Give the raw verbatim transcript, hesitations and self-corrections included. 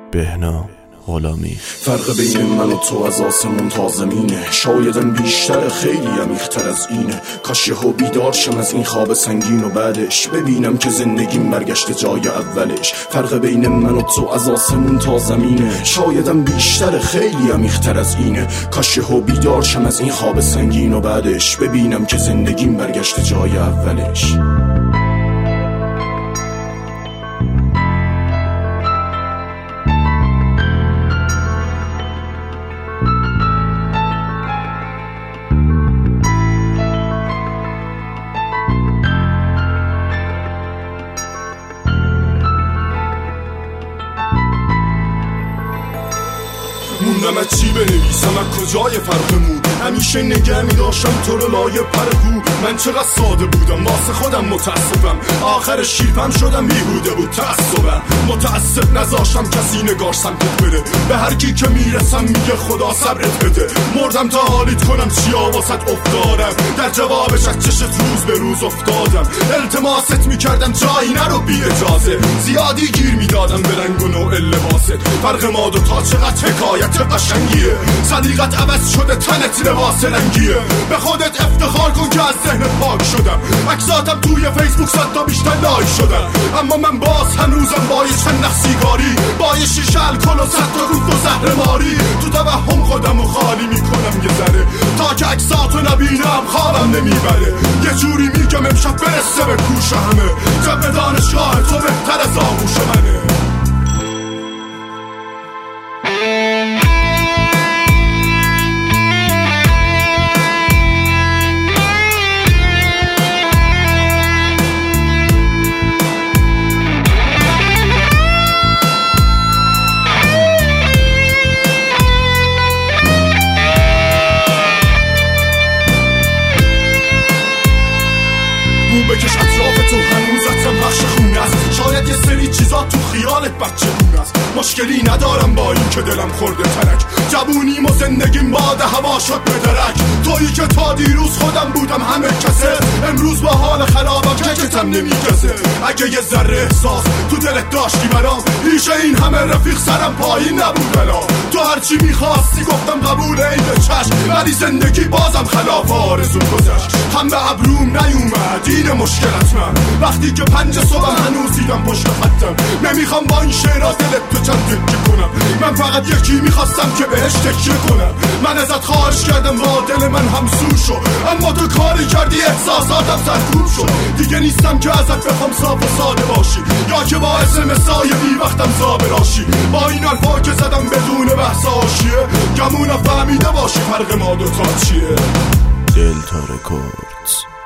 بهنام غلامی. فرق بین من و تو از آسمون تا زمینه، شایدم بیشتر خیلی عمیق‌تر از اینه. کاش یهو بیدار شم از این خواب سنگین و بعدش ببینم که زندگیم برگشته جای اولش. فرق بین من و تو از آسمون تا زمینه، شایدم بیشتر خیلی عمیق‌تر از اینه. کاش یهو بیدار شم از این خواب سنگین و بعدش ببینم که زندگیم برگشته جای اولش. موندم از چی بنویسم، از کجای فرقمون همیشه نگه می داشتم تو رو لایه پرگو. من چقدر ساده بودم واسه خودم متاسفم، آخر شیرپم شدم بیهوده بود تعصبم. متاسف نذاشتم کسی نگاش سمتت بره، به هر کی که میرسم میگه خدا صبرت بده. مردم تا حالیت کنم چیا واسط افتادم، در جوابش از چشت روز به روز افتادم. التماست میکردم جایی نرو بی اجازه، زیادی گیر میدادم به رنگ و نوع لباست. فرق ما دوتا چقدر حکایت قشنگیه، صدیقت عوض شده تنت لباس رنگیه. به خودت افتخار کن که از ذهنت پاک شدم، عکساتم توی فیسبوک صد تا بیشتر لایک شدم. اما من باز هنوزم با یه چند نخسیگاری، با یه شیشه الکل و صد تا گفت و زهر ماری. تو توهم خودم و خالی میکنم یه ذره، تا که عکساتو نبینم خوابم نمیبره. یه جوری میگم امشب برسه به گوش همه، جب دانشگاه تو بهتر از آغوش منه. بکش اطراف تو هنوزتم بخش خونه است، شاید یه سری چیزا تو خیالت بچه گونه است. مشکلی ندارم با این که دلم خورده ترک، جوونیم و زندگیم باد هوا شد به درک. تویی که تا دیروز خودم بودم همه کسه، امروز با حال خرابم ککتم نمیگزه. اگه یه ذره احساس تو دلت داشتی برام، ریشه این همه رفیق سرم پایین نبود بلا. تو هرچی میخواستی گفتم قبول ای به چشم، ولی زندگی بازم خلاف آرزو گذشت. هم به ابروم نیومد این مشکلت من، وقتی که پنج صبح هنوز دیدم پشت خطم. نمیخوام با این شعرها دلت تو چند تکه کنم، من فقط یکی میخواستم که بهش تکیه کنم. من ازت خواهش کردم با دل من همسو شو، اما تو کاری کردی احساساتم سرکوب شد. دیگه نیستم که ازت بخوام صاف و ساده باشی، یا که باعث مسای بی وقتم زابه راشی. با این حرفا که زدم بدون بحث آشیه، گمونم فهمیده باشی فرق ما دوتا چیه. دلتا رکوردز.